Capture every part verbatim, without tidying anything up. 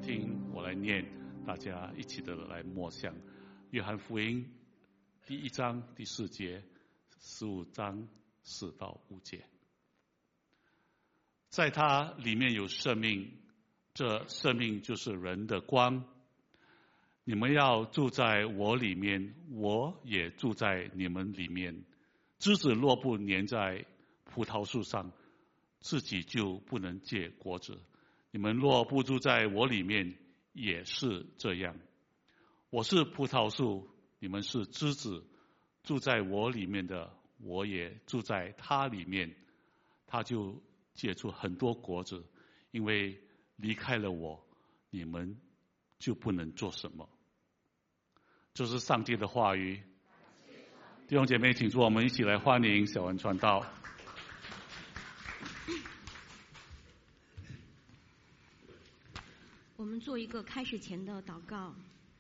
听我来念，大家一起的来默想约翰福音第一章第四节，十五章四到五节。在他里面有生命，这生命就是人的光。你们要住在我里面，我也住在你们里面。枝子若不粘在葡萄树上，自己就不能结果子。你们若不住在我里面，也是这样。我是葡萄树，你们是枝子。住在我里面的，我也住在他里面，他就结出很多果子。因为离开了我，你们就不能做什么。这是上帝的话语。弟兄姐妹，请助我们一起来欢迎小文传道。 我们做一个开始前的祷告。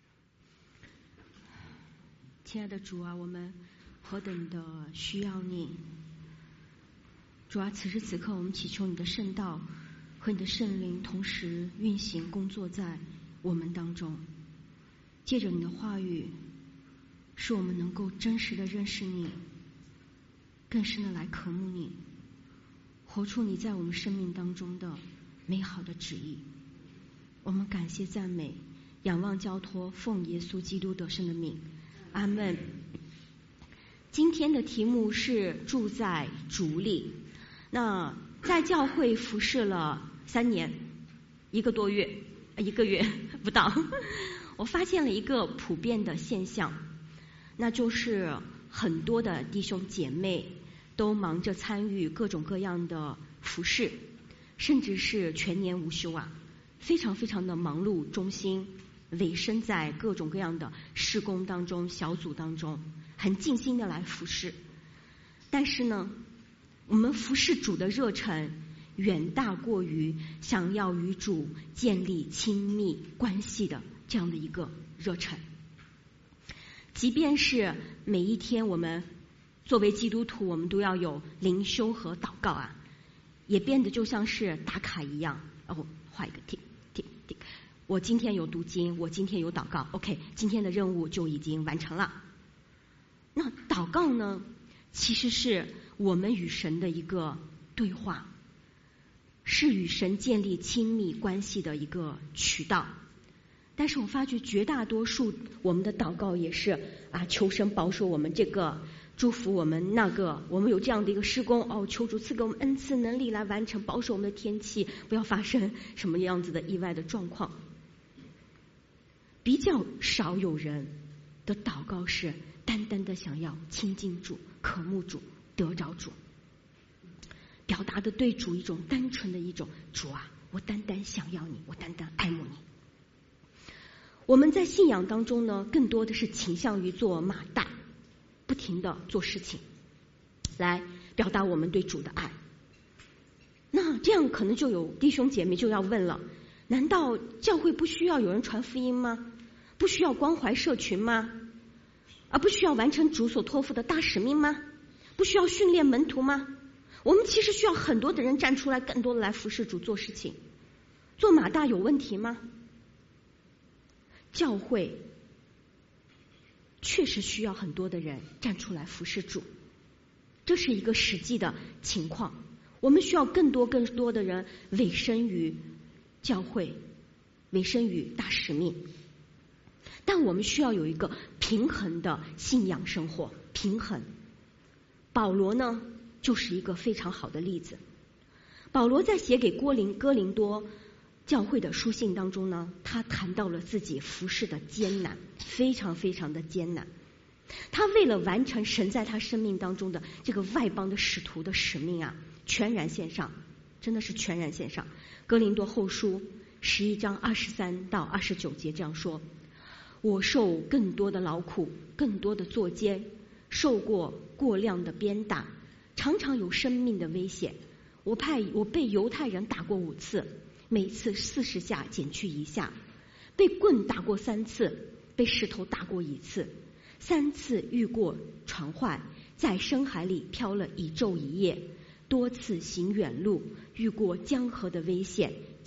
亲爱的主啊，我们何等的需要你。主啊，此时此刻我们祈求你的圣道和你的圣灵同时运行工作在我们当中，借着你的话语，使我们能够真实的认识你，更深的来渴慕你，活出你在我们生命当中的美好的旨意。我们感谢赞美，仰望交托，奉耶稣基督得胜的名，阿们。今天的题目是住在主里。那在教会服侍了三年一个多月一个月不到，我发现了一个普遍的现象，那就是很多的弟兄姐妹都忙着参与各种各样的服侍，甚至是全年无休啊，非常非常的忙碌忠心，委身在各种各样的事工当中，小组当中，很尽心的来服侍。但是呢，我们服侍主的热忱远大过于想要与主建立亲密关系的这样的一个热忱。即便是每一天我们作为基督徒，我们都要有灵修和祷告啊，也变得就像是打卡一样，哦，画一个 tick tick tick， 我今天有读经，我今天有祷告 ，OK， 今天的任务就已经完成了。那祷告呢，其实是我们与神的一个对话，是与神建立亲密关系的一个渠道。但是我发觉绝大多数我们的祷告也是啊，求神保守我们这个，祝福我们那个，我们有这样的一个事工，哦，求主赐给我们恩赐能力来完成，保守我们的天气，不要发生什么样子的意外的状况。比较少有人的祷告是单单的想要亲近主、渴慕主、得着主，表达的对主一种单纯的一种主啊，我单单想要你，我单单爱慕你。我们在信仰当中呢，更多的是倾向于做马大，不停的做事情来表达我们对主的爱。那这样可能就有弟兄姐妹就要问了，难道教会不需要有人传福音吗？不需要关怀社群吗？而不需要完成主所托付的大使命吗？不需要训练门徒吗？我们其实需要很多的人站出来，更多的来服侍主做事情。做马大有问题吗？教会确实需要很多的人站出来服侍主，这是一个实际的情况。我们需要更多更多的人委身于教会，委身于大使命。但我们需要有一个平衡的信仰生活，平衡。保罗呢，就是一个非常好的例子。保罗在写给哥林哥林多教会的书信当中呢，他谈到了自己服事的艰难，非常非常的艰难。他为了完成神在他生命当中的这个外邦的使徒的使命啊，全然献上，真的是全然献上。哥林多后书十一章二十三到二十九节这样说：我受更多的劳苦，更多的作奸，受过过量的鞭打，常常有生命的危险。我派我被犹太人打过五次，每次四十下减去一下，被棍打过三次，被石头打过一次，三次遇过船坏，在深海里漂了一昼一夜，多次行远路，遇过江河的危险，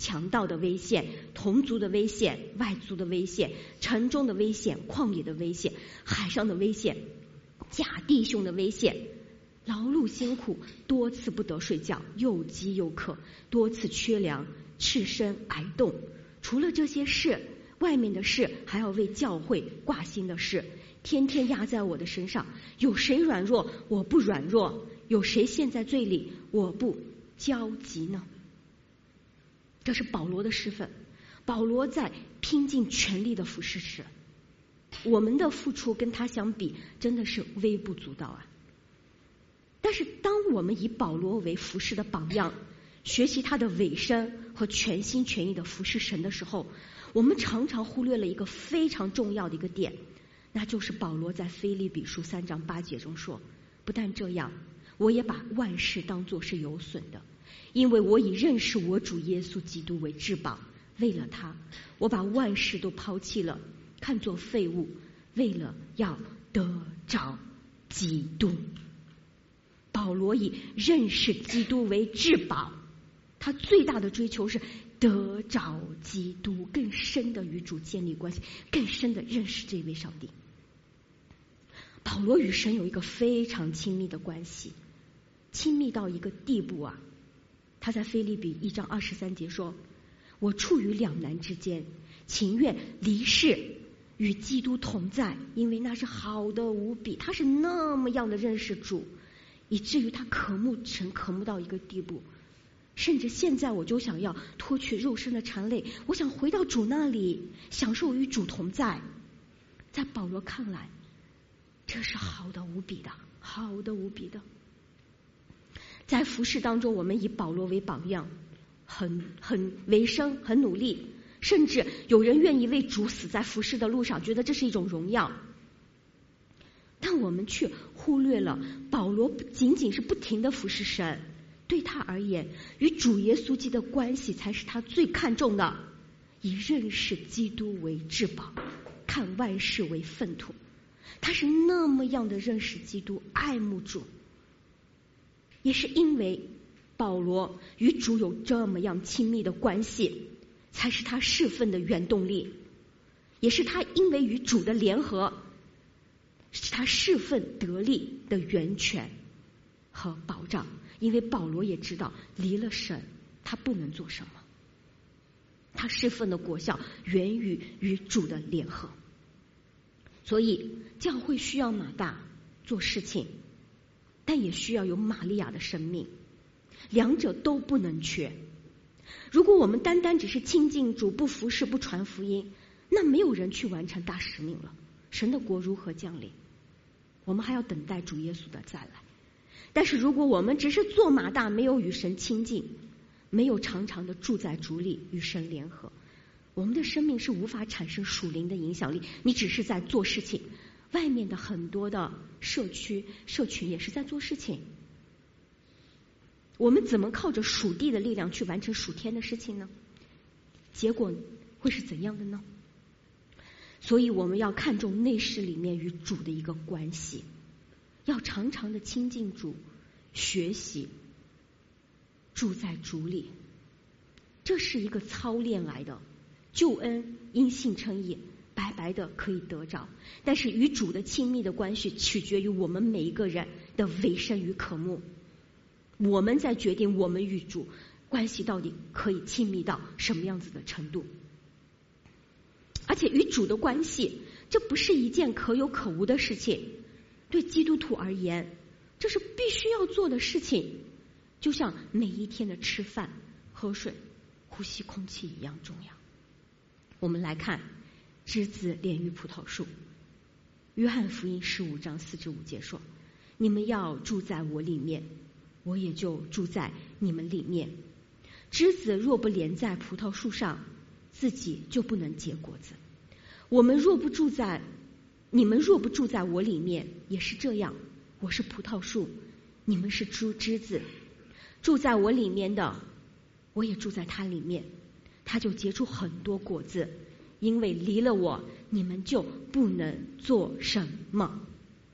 强盗的危险、同族的危险、外族的危险、城中的危险、旷野的危险、海上的危险、假弟兄的危险，劳碌辛苦，多次不得睡觉，又饥又渴，多次缺粮，赤身挨冻。除了这些事，外面的事还要为教会挂心的事，天天压在我的身上。有谁软弱，我不软弱；有谁陷在罪里，我不焦急呢？这是保罗的身份，保罗在拼尽全力的服侍时，我们的付出跟他相比真的是微不足道啊。但是当我们以保罗为服侍的榜样，学习他的委身和全心全意的服侍神的时候，我们常常忽略了一个非常重要的一个点，那就是保罗在腓立比书三章八节中说，不但这样，我也把万事当作是有损的，因为我以认识我主耶稣基督为至宝，为了他，我把万事都抛弃了，看作废物，为了要得着基督。保罗以认识基督为至宝，他最大的追求是得着基督，更深的与主建立关系，更深的认识这位上帝。保罗与神有一个非常亲密的关系，亲密到一个地步啊，他在腓立比一章二十三节说，我处于两难之间，情愿离世与基督同在，因为那是好的无比。他是那么样的认识主，以至于他渴慕神渴慕到一个地步，甚至现在我就想要脱去肉身的缠累，我想回到主那里，享受与主同在。在保罗看来，这是好的无比的，好的无比的。在服事当中，我们以保罗为榜样，很很为生，很努力，甚至有人愿意为主死在服事的路上，觉得这是一种荣耀。但我们却忽略了保罗不仅仅是不停的服侍神，对他而言，与主耶稣基督的关系才是他最看重的，以认识基督为至宝，看万事为粪土。他是那么样的认识基督，爱慕主。也是因为保罗与主有这么样亲密的关系，才是他侍奉的原动力，也是他因为与主的联合，是他侍奉得力的源泉和保障。因为保罗也知道，离了神他不能做什么，他侍奉的果效源于与主的联合。所以教会需要马大做事情，但也需要有玛利亚的生命，两者都不能缺。如果我们单单只是亲近主，不服侍，不传福音，那没有人去完成大使命了，神的国如何降临？我们还要等待主耶稣的再来。但是如果我们只是做马大，没有与神亲近，没有常常的住在主里与神联合，我们的生命是无法产生属灵的影响力。你只是在做事情，外面的很多的社区社群也是在做事情，我们怎么靠着属地的力量去完成属天的事情呢？结果会是怎样的呢？所以我们要看重内室里面与主的一个关系，要常常的亲近主，学习住在主里，这是一个操练来的。救恩因信称义，白白的可以得着，但是与主的亲密的关系取决于我们每一个人的委身与渴慕，我们在决定我们与主关系到底可以亲密到什么样子的程度。而且与主的关系，这不是一件可有可无的事情，对基督徒而言，这是必须要做的事情，就像每一天的吃饭、喝水、呼吸空气一样重要。我们来看枝子连于葡萄树，约翰福音十五章四至五节说，你们要住在我里面，我也就住在你们里面。枝子若不连在葡萄树上，自己就不能结果子。我们若不住在你们若不住在我里面，也是这样。我是葡萄树，你们是枝子。住在我里面的，我也住在他里面，他就结出很多果子，因为离了我，你们就不能做什么。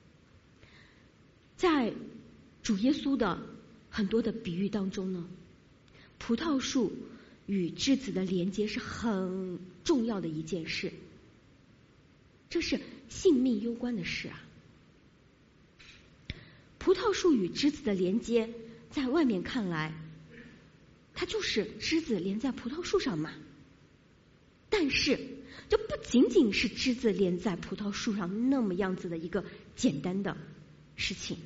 在主耶稣的很多的比喻当中呢，葡萄树与枝子的连接是很重要的一件事，这是性命攸关的事啊。葡萄树与枝子的连接，在外面看来，它就是枝子连在葡萄树上嘛。但是，这不仅仅是枝子连在葡萄树上那么样子的一个简单的事情，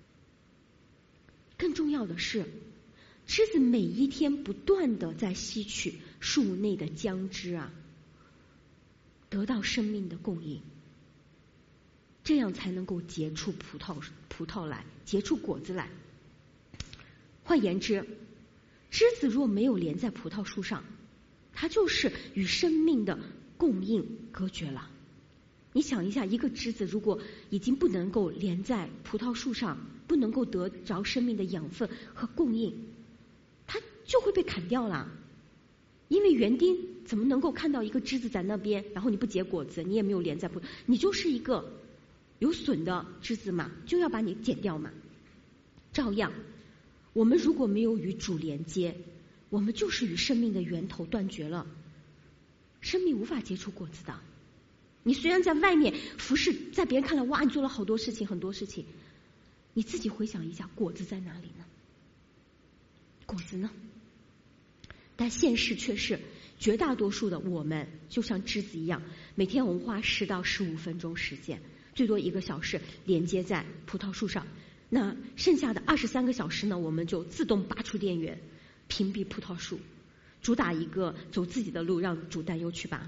更重要的是，枝子每一天不断的在吸取树内的浆汁啊，得到生命的供应，这样才能够结出葡萄葡萄来，结出果子来。换言之，枝子若没有连在葡萄树上，它就是与生命的供应隔绝了。你想一下，一个枝子如果已经不能够连在葡萄树上，不能够得着生命的养分和供应，它就会被砍掉了。因为园丁怎么能够看到一个枝子在那边，然后你不结果子，你也没有连在葡萄，你就是一个有损的枝子嘛，就要把你剪掉嘛。照样，我们如果没有与主连接，我们就是与生命的源头断绝了，生命无法结出果子的。你虽然在外面服侍，在别人看来，哇，你做了好多事情，很多事情，你自己回想一下，果子在哪里呢？果子呢？但现实却是，绝大多数的我们就像枝子一样，每天我们花十到十五分钟时间，最多一个小时连接在葡萄树上，那剩下的二十三个小时呢，我们就自动拔出电源，屏蔽葡萄树，主打一个走自己的路，让主担忧去拔。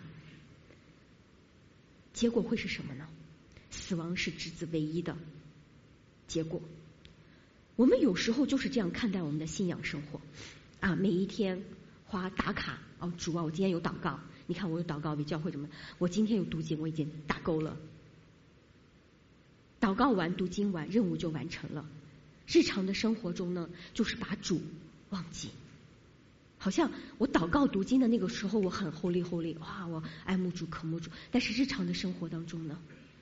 结果会是什么呢？死亡是枝子唯一的结果。我们有时候就是这样看待我们的信仰生活啊，每一天花打卡哦，主啊，我今天有祷告，你看我有祷告为教会什么，我今天有读经，我已经打勾了。祷告完读经完，任务就完成了。日常的生活中呢，就是把主忘记，好像我祷告读经的那个时候我很 holy holy， 哇，我爱慕主渴慕主，但是日常的生活当中呢，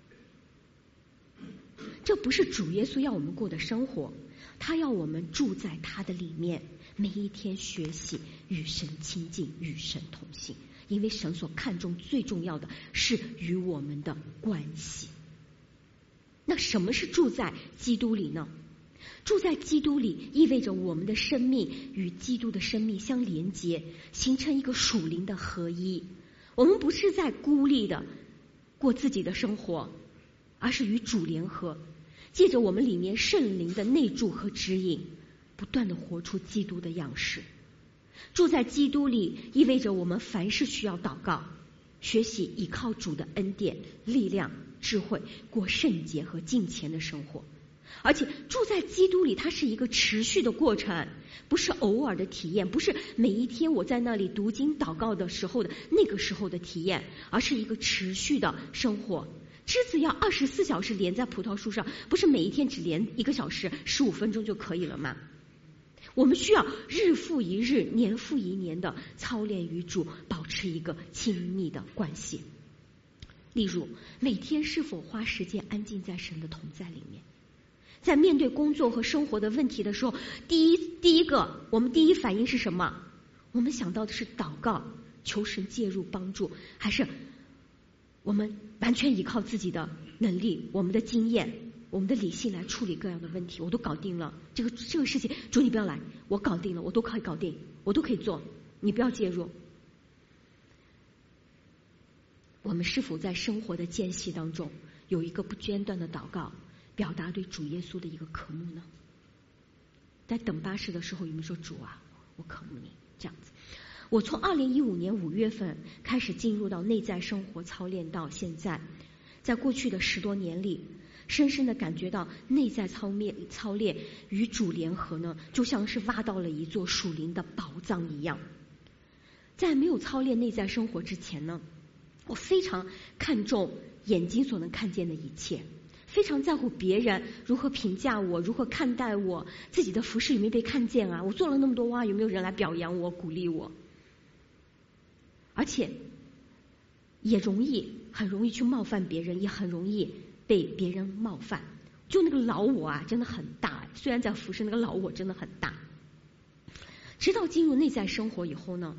这不是主耶稣要我们过的生活，他要我们住在他的里面，每一天学习与神亲近，与神同行，因为神所看重最重要的是与我们的关系。那什么是住在基督里呢？住在基督里意味着我们的生命与基督的生命相连接，形成一个属灵的合一。我们不是在孤立的过自己的生活，而是与主联合，借着我们里面圣灵的内住和指引，不断的活出基督的样式。住在基督里意味着我们凡事需要祷告，学习依靠主的恩典、力量、智慧，过圣洁和敬虔的生活。而且住在基督里，它是一个持续的过程，不是偶尔的体验，不是每一天我在那里读经祷告的时候的那个时候的体验，而是一个持续的生活。枝子要二十四小时连在葡萄树上，不是每一天只连一个小时十五分钟就可以了吗？我们需要日复一日、年复一年的操练与主保持一个亲密的关系。例如，每天是否花时间安静在神的同在里面？在面对工作和生活的问题的时候，第一第一个我们第一反应是什么？我们想到的是祷告，求神介入帮助，还是我们完全依靠自己的能力、我们的经验、我们的理性来处理各样的问题？我都搞定了，这个这个事情，主你不要来，我搞定了，我都可以搞定，我都可以做，你不要介入。我们是否在生活的间隙当中有一个不间断的祷告，表达对主耶稣的一个渴慕呢？在等巴士的时候有没有说，主啊，我渴慕你？这样子。我从二零一五年五月份开始进入到内在生活操练到现在，在过去的十多年里，深深的感觉到内在操练操练与主联合呢，就像是挖到了一座属灵的宝藏一样。在没有操练内在生活之前呢，我非常看重眼睛所能看见的一切，非常在乎别人如何评价我，如何看待我，自己的服饰有没有被看见啊？我做了那么多，哇，有没有人来表扬我、鼓励我？而且也容易很容易去冒犯别人，也很容易被别人冒犯。就那个老我啊，真的很大，虽然在服饰，那个老我真的很大。直到进入内在生活以后呢，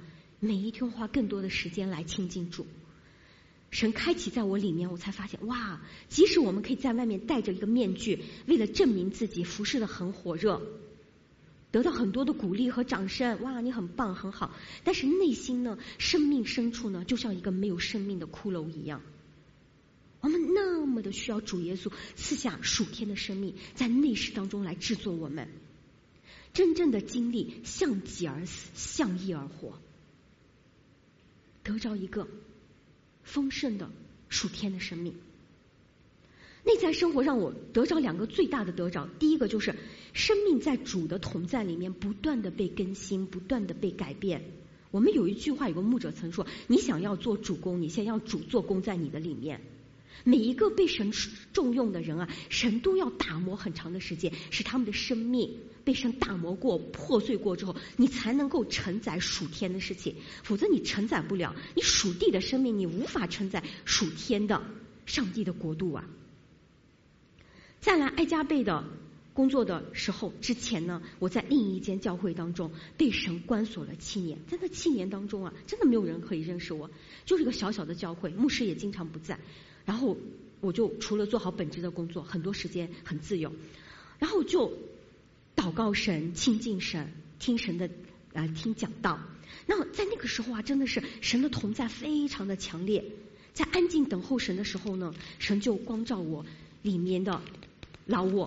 每一天花更多的时间来亲近主。神开启在我里面，我才发现，哇，即使我们可以在外面戴着一个面具，为了证明自己服侍得很火热，得到很多的鼓励和掌声，哇，你很棒很好，但是内心呢，生命深处呢，就像一个没有生命的骷髅一样。我们那么的需要主耶稣赐下属天的生命，在内室当中来制作我们，真正的经历向己而死，向义而活，得着一个丰盛的属天的生命。内在生活让我得着两个最大的得着，第一个就是生命在主的同在里面不断的被更新，不断的被改变。我们有一句话，有个牧者曾说，你想要做主工，你先要主做工在你的里面。每一个被神重用的人啊，神都要打磨很长的时间，使他们的生命被神打磨过、破碎过之后，你才能够承载属天的事情，否则你承载不了。你属地的生命，你无法承载属天的上帝的国度啊。在来爱加倍的工作的时候之前呢，我在另一间教会当中被神关锁了七年。在那七年当中啊，真的没有人可以认识我，就是一个小小的教会，牧师也经常不在，然后我就除了做好本职的工作，很多时间很自由，然后就祷告神、亲近神、听神的呃听讲道。那在那个时候啊，真的是神的同在非常的强烈。在安静等候神的时候呢，神就光照我里面的老我。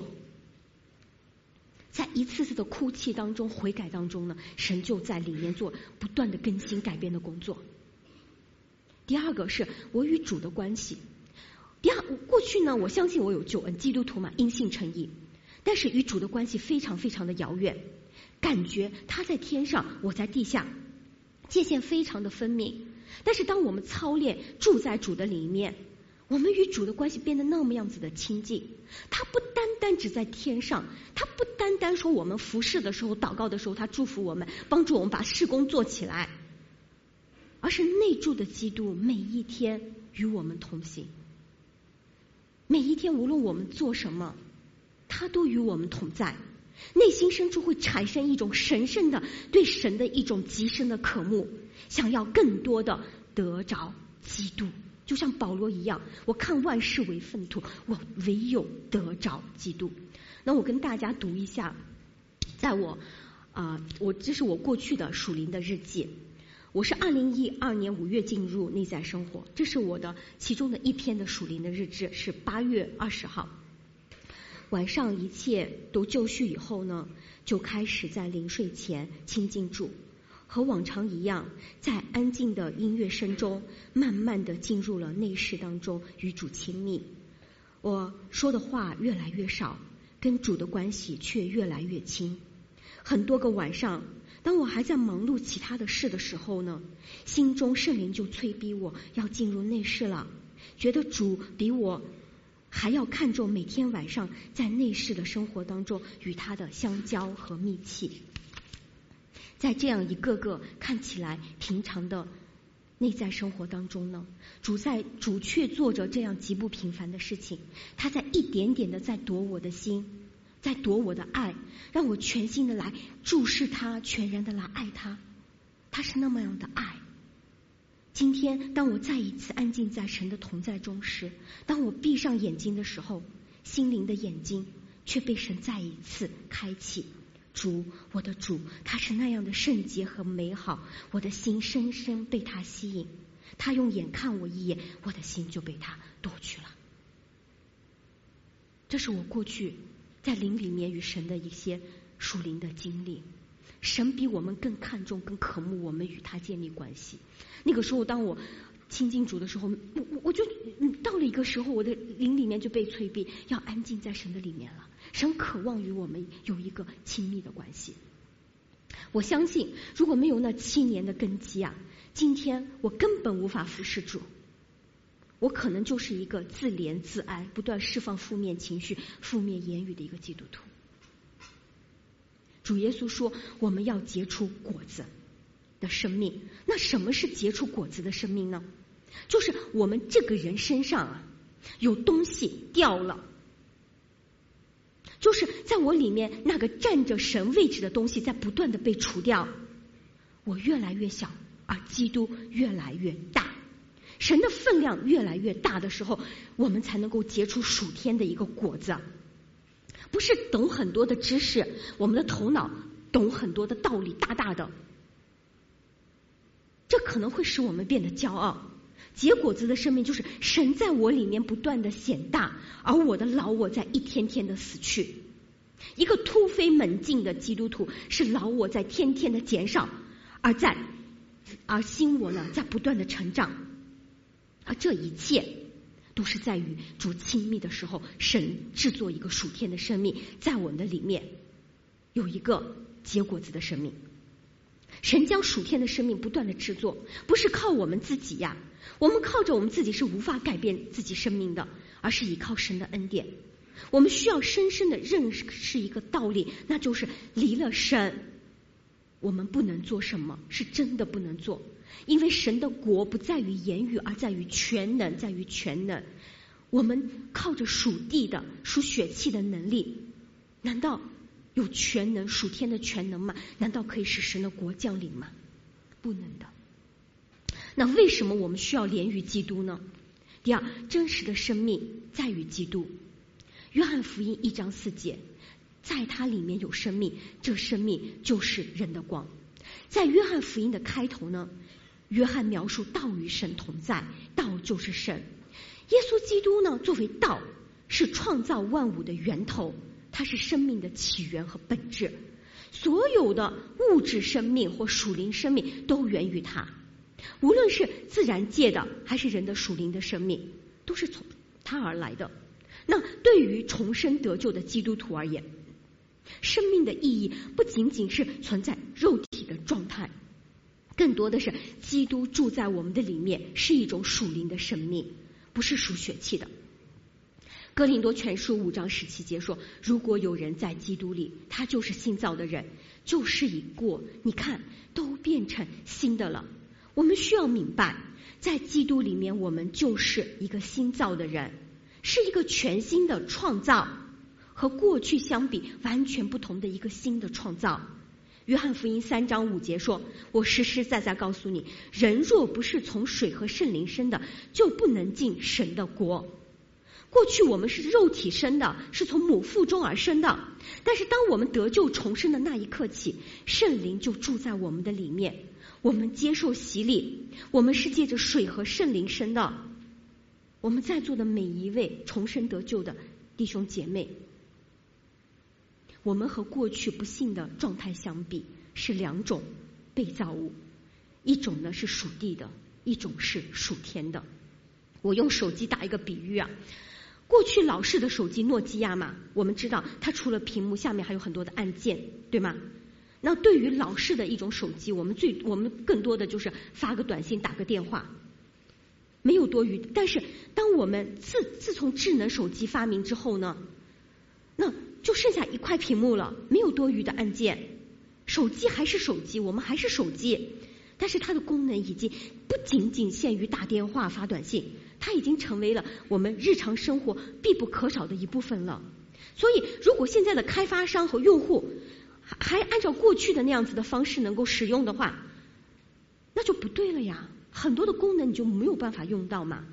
在一次次的哭泣当中、悔改当中呢，神就在里面做不断的更新、改变的工作。第二个是我与主的关系。第二，过去呢，我相信我有救恩，基督徒嘛，因信称义，但是与主的关系非常非常的遥远，感觉他在天上，我在地下，界限非常的分明。但是当我们操练住在主的里面，我们与主的关系变得那么样子的亲近。他不单单只在天上，他不单单说我们服侍的时候、祷告的时候，他祝福我们，帮助我们把事工做起来，而是内住的基督每一天与我们同行。每一天无论我们做什么，他都与我们同在。内心深处会产生一种神圣的对神的一种极深的渴慕，想要更多的得着基督。就像保罗一样，我看万事为粪土，我唯有得着基督。那我跟大家读一下，在我啊、呃，我这是我过去的属灵的日记。我是二零一二年五月进入内在生活，这是我的其中的一篇的属灵的日志，是八月二十号。晚上一切都就绪以后呢，就开始在临睡前亲近主。和往常一样，在安静的音乐声中，慢慢的进入了内室当中，与主亲密。我说的话越来越少，跟主的关系却越来越亲。很多个晚上，当我还在忙碌其他的事的时候呢，心中圣灵就催逼我要进入内室了，觉得主比我还要看重每天晚上在内室的生活当中与他的相交和密契。在这样一个个看起来平常的内在生活当中呢，主在主却做着这样极不平凡的事情，他在一点点的在夺我的心，在夺我的爱，让我全心的来注视他，全然的来爱他。他是那么样的爱。今天当我再一次安静在神的同在中时，当我闭上眼睛的时候，心灵的眼睛却被神再一次开启。主，我的主，他是那样的圣洁和美好，我的心深深被他吸引。他用眼看我一眼，我的心就被他夺去了。这是我过去在灵里面与神的一些属灵的经历。神比我们更看重、更渴慕我们与他建立关系。那个时候，当我亲近主的时候，我我就到了一个时候，我的灵里面就被催逼要安静在神的里面了。神渴望与我们有一个亲密的关系。我相信，如果没有那七年的根基啊，今天我根本无法服侍主。我可能就是一个自怜自哀、不断释放负面情绪、负面言语的一个基督徒。主耶稣说，我们要结出果子的生命。那什么是结出果子的生命呢？就是我们这个人身上啊，有东西掉了。就是在我里面那个占着神位置的东西在不断的被除掉，我越来越小， 而基督越来越大。神的分量越来越大的时候，我们才能够结出属天的一个果子。不是懂很多的知识，我们的头脑懂很多的道理，大大的，这可能会使我们变得骄傲。结果子的生命就是神在我里面不断的显大，而我的老我在一天天的死去。一个突飞猛进的基督徒是老我在天天的减少，而在而新我呢在不断的成长。而这一切都是在于主亲密的时候，神制作一个属天的生命，在我们的里面有一个结果子的生命。神将属天的生命不断的制作，不是靠我们自己呀，我们靠着我们自己是无法改变自己生命的，而是依靠神的恩典。我们需要深深的认识一个道理，那就是离了神我们不能做什么，是真的不能做。因为神的国不在于言语，而在于全能，在于全能。我们靠着属地的属血气的能力，难道有全能属天的全能吗？难道可以使神的国降临吗？不能的。那为什么我们需要连于基督呢？第二，真实的生命在于基督。约翰福音一章四节，在它里面有生命，这生命就是人的光。在约翰福音的开头呢，约翰描述道与神同在，道就是神。耶稣基督呢，作为道，是创造万物的源头，它是生命的起源和本质。所有的物质生命或属灵生命都源于它，无论是自然界的还是人的属灵的生命，都是从它而来的。那对于重生得救的基督徒而言，生命的意义不仅仅是存在肉体的状态，更多的是基督住在我们的里面，是一种属灵的生命，不是属血气的。哥林多前书五章十七节说，如果有人在基督里，他就是新造的人，旧事已过，你看都变成新的了。我们需要明白，在基督里面我们就是一个新造的人，是一个全新的创造，和过去相比完全不同的一个新的创造。约翰福音三章五节说，我实实在在告诉你，人若不是从水和圣灵生的，就不能进神的国。过去我们是肉体生的，是从母腹中而生的，但是当我们得救重生的那一刻起，圣灵就住在我们的里面，我们接受洗礼，我们是借着水和圣灵生的。我们在座的每一位重生得救的弟兄姐妹，我们和过去不信的状态相比，是两种被造物，一种呢是属地的，一种是属天的。我用手机打一个比喻啊，过去老式的手机诺基亚嘛，我们知道它除了屏幕下面还有很多的按键，对吗？那对于老式的一种手机，我们最我们更多的就是发个短信打个电话，没有多余。但是当我们自自从智能手机发明之后呢，那就剩下一块屏幕了，没有多余的按键。手机还是手机，我们还是手机，但是它的功能已经不仅仅限于打电话发短信，它已经成为了我们日常生活必不可少的一部分了。所以如果现在的开发商和用户还按照过去的那样子的方式能够使用的话，那就不对了呀，很多的功能你就没有办法用到嘛。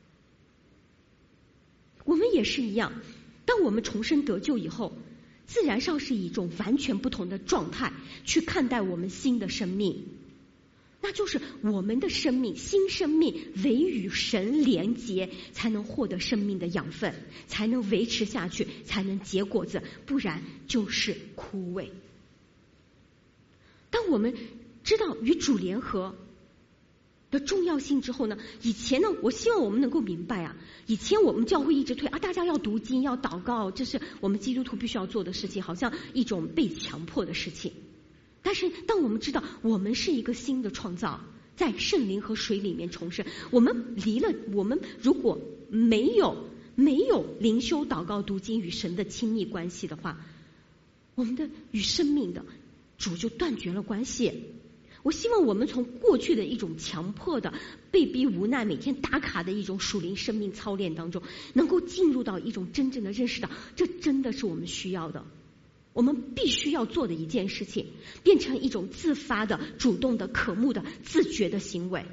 我们也是一样，当我们重生得救以后，自然上是以一种完全不同的状态去看待我们新的生命，那就是我们的生命，新生命唯与神连结，才能获得生命的养分，才能维持下去，才能结果子，不然就是枯萎。当我们知道与主联合的重要性之后呢，以前呢，我希望我们能够明白啊，以前我们教会一直推啊，大家要读经要祷告，这是我们基督徒必须要做的事情，好像一种被强迫的事情。但是当我们知道我们是一个新的创造，在圣灵和水里面重生，我们离了我们如果没有没有灵修祷告读经与神的亲密关系的话，我们的与生命的主就断绝了关系。我希望我们从过去的一种强迫的被逼无奈每天打卡的一种属灵生命操练当中，能够进入到一种真正的认识到，这真的是我们需要的。 我们必须要做的一件事情，变成一种自发的、主动的、渴慕的、自觉的行为。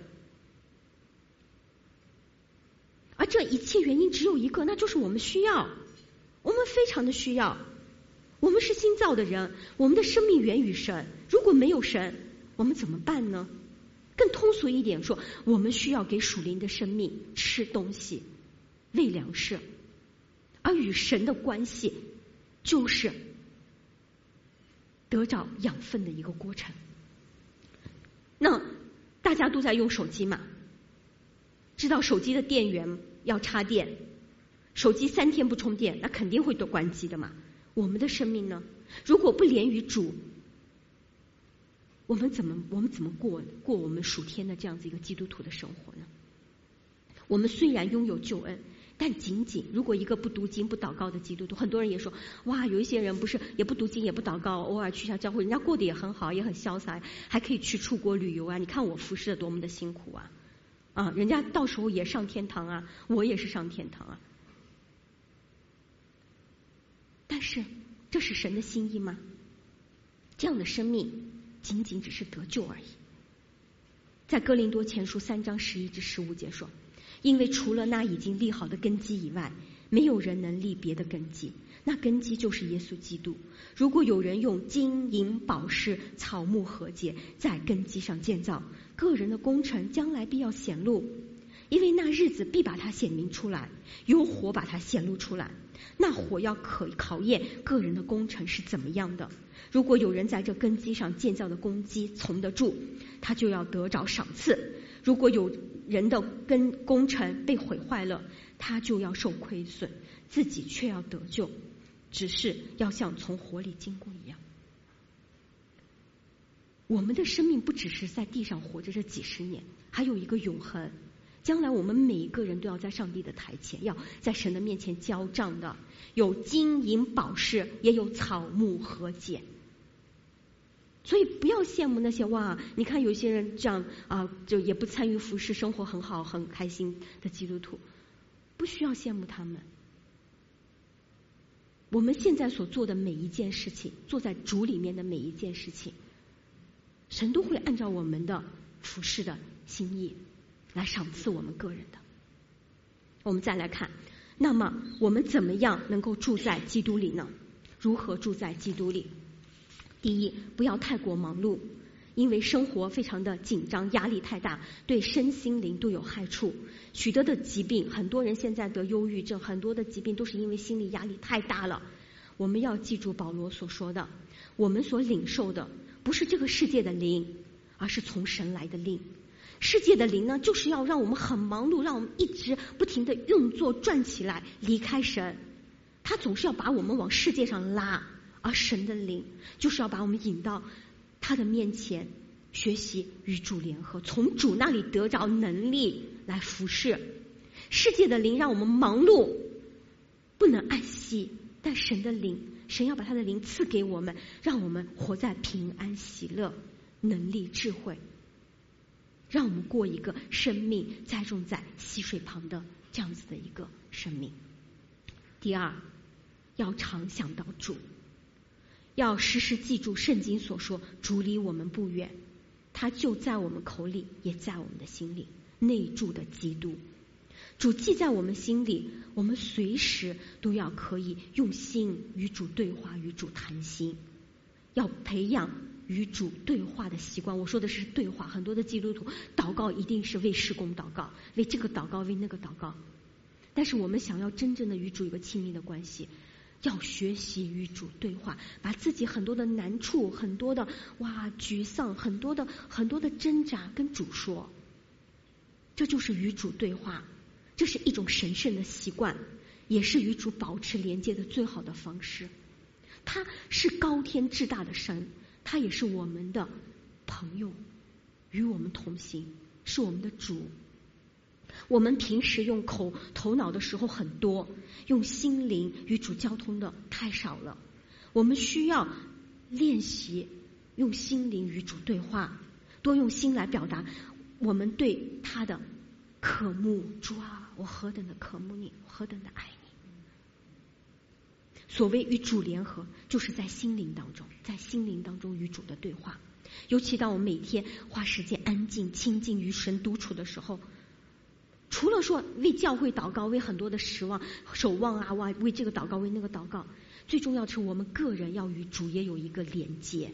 而这一切原因只有一个，那就是我们需要，我们非常的需要。我们是新造的人，我们的生命源于神。如果没有神，我们怎么办呢？更通俗一点说，我们需要给属灵的生命吃东西、喂粮食，而与神的关系就是得着养分的一个过程。那大家都在用手机嘛，知道手机的电源要插电，手机三天不充电，那肯定会都关机的嘛。我们的生命呢，如果不连于主，我们怎么我们怎么过过我们属天的这样子一个基督徒的生活呢？我们虽然拥有救恩，但仅仅如果一个不读经不祷告的基督徒，很多人也说，哇，有一些人不是也不读经也不祷告，偶尔去一下教会，人家过得也很好，也很潇洒，还可以去出国旅游啊，你看我服侍的多么的辛苦啊啊，人家到时候也上天堂啊，我也是上天堂啊。但是这是神的心意吗？这样的生命仅仅只是得救而已。在哥林多前书三章十一至十五节说，因为除了那已经立好的根基以外，没有人能立别的根基，那根基就是耶稣基督。如果有人用金银宝石草木禾秸在根基上建造，个人的工程将来必要显露，因为那日子必把它显明出来，有火把它显露出来，那火要可考验个人的工程是怎么样的。如果有人在这根基上建造的根基从得住，他就要得着赏赐；如果有人的根工程被毁坏了，他就要受亏损，自己却要得救，只是要像从火里经过一样。我们的生命不只是在地上活着这几十年，还有一个永恒。将来我们每一个人都要在上帝的台前，要在神的面前交账的，有金银宝石，也有草木禾秸。所以不要羡慕那些哇，你看有些人这样啊，就也不参与服侍，生活很好很开心的基督徒，不需要羡慕他们。我们现在所做的每一件事情，做在主里面的每一件事情，神都会按照我们的服侍的心意来赏赐我们个人的。我们再来看，那么我们怎么样能够住在基督里呢？如何住在基督里？第一，不要太过忙碌，因为生活非常的紧张，压力太大，对身心灵都有害处。许多的疾病，很多人现在得忧郁症，很多的疾病都是因为心理压力太大了。我们要记住保罗所说的，我们所领受的不是这个世界的灵，而是从神来的灵。世界的灵呢，就是要让我们很忙碌，让我们一直不停的运作转起来，离开神。他总是要把我们往世界上拉，而神的灵就是要把我们引到他的面前，学习与主联合，从主那里得着能力来服侍。世界的灵让我们忙碌，不能安息，但神的灵，神要把他的灵赐给我们，让我们活在平安、喜乐、能力、智慧，让我们过一个生命栽种在溪水旁的这样子的一个生命。第二，要常想到主，要时时记住圣经所说，主离我们不远，他就在我们口里，也在我们的心里，内住的基督。主既在我们心里，我们随时都要可以用心与主对话，与主谈心，要培养与主对话的习惯。我说的是对话，很多的基督徒祷告一定是为事工祷告，为这个祷告，为那个祷告。但是我们想要真正的与主有个亲密的关系，要学习与主对话，把自己很多的难处，很多的哇沮丧，很多的很多的挣扎跟主说，这就是与主对话。这是一种神圣的习惯，也是与主保持连接的最好的方式。他是高天至大的神，他也是我们的朋友，与我们同行，是我们的主。我们平时用口头脑的时候很多，用心灵与主交通的太少了。我们需要练习用心灵与主对话，多用心来表达我们对他的渴慕。主啊，我何等的渴慕你，我何等的爱你。 所谓与主联合，就是在心灵当中，在心灵当中与主的对话。尤其当我们每天花时间安静亲近与神独处的时候，除了说为教会祷告，为很多的失望守望啊，哇，为这个祷告为那个祷告，最重要的是我们个人要与主也有一个连接。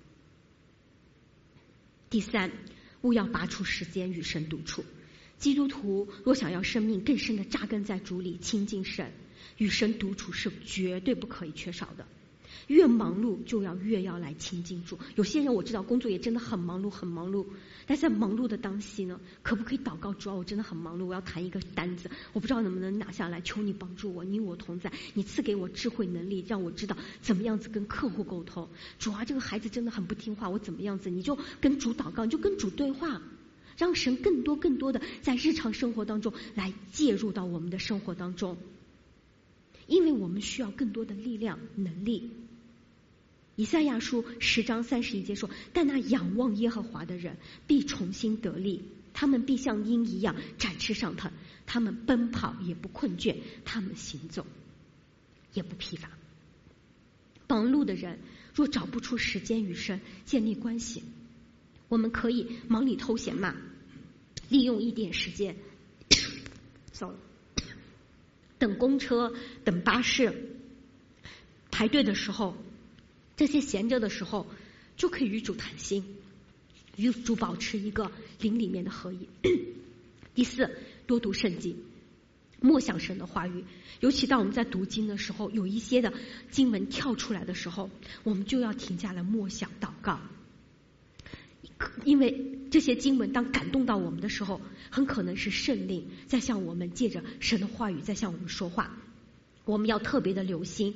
第三，务要拔出时间与神独处。基督徒若想要生命更深的扎根在主里，亲近神，与神独处是绝对不可以缺少的。越忙碌就要越要来亲近主。有些人我知道工作也真的很忙碌很忙碌，但是在忙碌的当夕呢，可不可以祷告主啊，我真的很忙碌，我要谈一个单子，我不知道能不能拿下来，求你帮助我，你与我同在，你赐给我智慧能力，让我知道怎么样子跟客户沟通。主啊，这个孩子真的很不听话，我怎么样子，你就跟主祷告，你就跟主对话，让神更多更多的在日常生活当中来介入到我们的生活当中，因为我们需要更多的力量能力。以赛亚书十章三十一节说，但那仰望耶和华的人必重新得力，他们必像鹰一样展翅上腾，他们奔跑也不困倦，他们行走也不疲乏。忙碌的人若找不出时间与神建立关系，我们可以忙里偷闲嘛，利用一点时间sorry 等公车等巴士排队的时候，这些闲着的时候就可以与主谈心，与主保持一个灵里面的合一。第四，多读圣经，默想神的话语。尤其当我们在读经的时候，有一些的经文跳出来的时候，我们就要停下来默想祷告，因为这些经文当感动到我们的时候，很可能是圣灵在向我们借着神的话语在向我们说话，我们要特别的留心，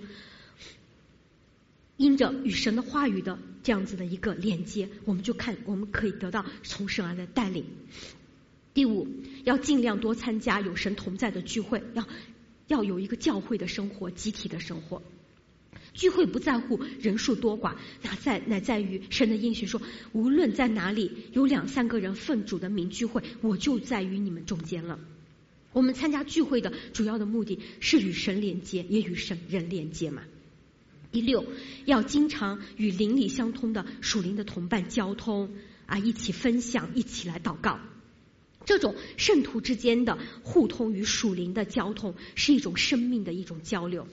因着与神的话语的这样子的一个连接，我们就看我们可以得到从神而来的带领。第五，要尽量多参加有神同在的聚会，要要有一个教会的生活，集体的生活。聚会不在乎人数多寡，那在乃在于神的应许说，无论在哪里有两三个人奉主的名聚会，我就在于你们中间了。我们参加聚会的主要的目的是与神连接，也与神人连接嘛。第六，要经常与灵里相通的属灵的同伴交通啊，一起分享，一起来祷告。这种圣徒之间的互通与属灵的交通，是一种生命的一种交流，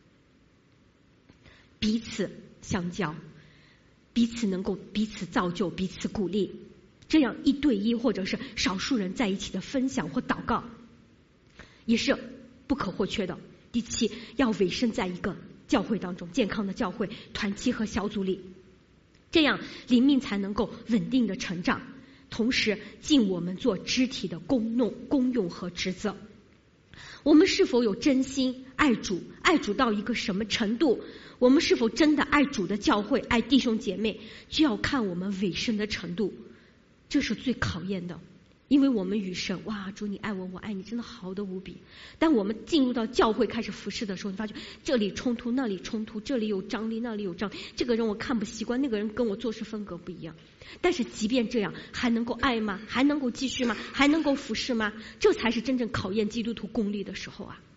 彼此相交，彼此能够彼此造就，彼此鼓励。这样一对一或者是少数人在一起的分享或祷告，也是不可或缺的。第七，要委身在一个教会当中，健康的教会团契和小组里，这样灵命才能够稳定的成长，同时尽我们做肢体的功用功用和职责。我们是否有真心爱主，爱主到一个什么程度，我们是否真的爱主的教会，爱弟兄姐妹，就要看我们委身的程度，这是最考验的。因为我们与神，哇，主你爱我，我爱你，真的好的无比。但我们进入到教会开始服侍的时候，你发觉这里冲突，那里冲突，这里有张力，那里有张力，这个人我看不习惯，那个人跟我做事风格不一样。但是即便这样，还能够爱吗？还能够继续吗？还能够服侍吗？这才是真正考验基督徒功力的时候啊！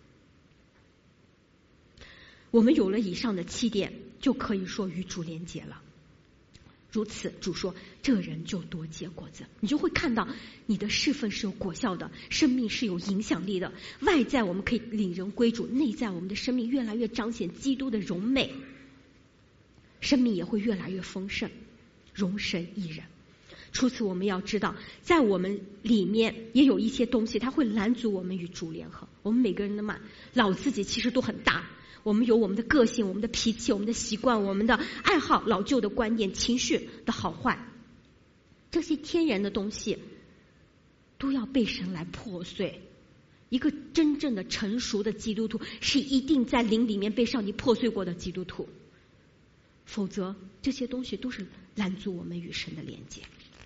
我们有了以上的七点，就可以说与主连结了。如此，主说这人就多结果子，你就会看到你的侍奉是有果效的，生命是有影响力的。外在我们可以领人归主，内在我们的生命越来越彰显基督的荣美，生命也会越来越丰盛，荣神益人。除此，我们要知道，在我们里面也有一些东西，它会拦阻我们与主联合。我们每个人的嘛，老自己其实都很大。我们有我们的个性，我们的脾气，我们的习惯，我们的爱好，老旧的观念，情绪的好坏，这些天然的东西都要被神来破碎。一个真正的成熟的基督徒是一定在灵里面被上帝破碎过的基督徒，否则这些东西都是拦阻我们与神的连接。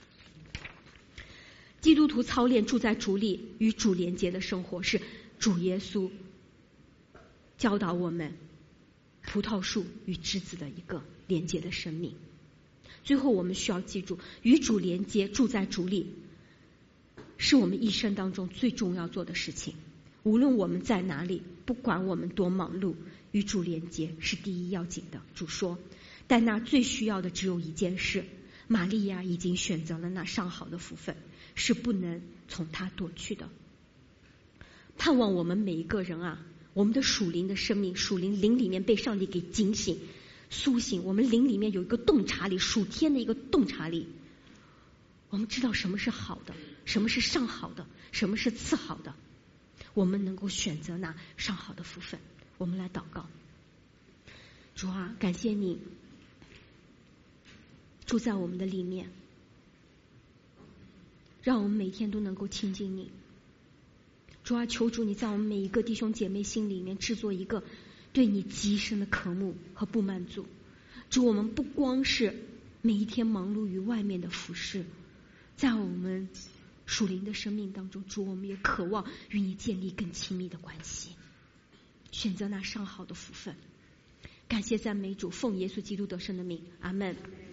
基督徒操练住在主里与主连接的生活，是主耶稣教导我们葡萄树与枝子的一个连接的生命。最后我们需要记住，与主连接，住在主里，是我们一生当中最重要做的事情。 无论我们在哪里，不管我们多忙碌，与主连接是第一要紧的。主说，但那最需要的只有一件事，玛利亚已经选择了那上好的福分，是不能从他夺去的。盼望我们每一个人啊，我们的属灵的生命，属灵灵里面被上帝给警醒苏醒，我们灵里面有一个洞察力，属天的一个洞察力，我们知道什么是好的，什么是上好的，什么是次好的，我们能够选择那上好的福分。我们来祷告。主啊，感谢你住在我们的里面，让我们每天都能够亲近你。主啊，求主你在我们每一个弟兄姐妹心里面制作一个对你极深的渴慕和不满足。主，我们不光是每一天忙碌于外面的服事，在我们属灵的生命当中，主，我们也渴望与你建立更亲密的关系，选择那上好的福分。感谢赞美主，奉耶稣基督得胜的名，阿们。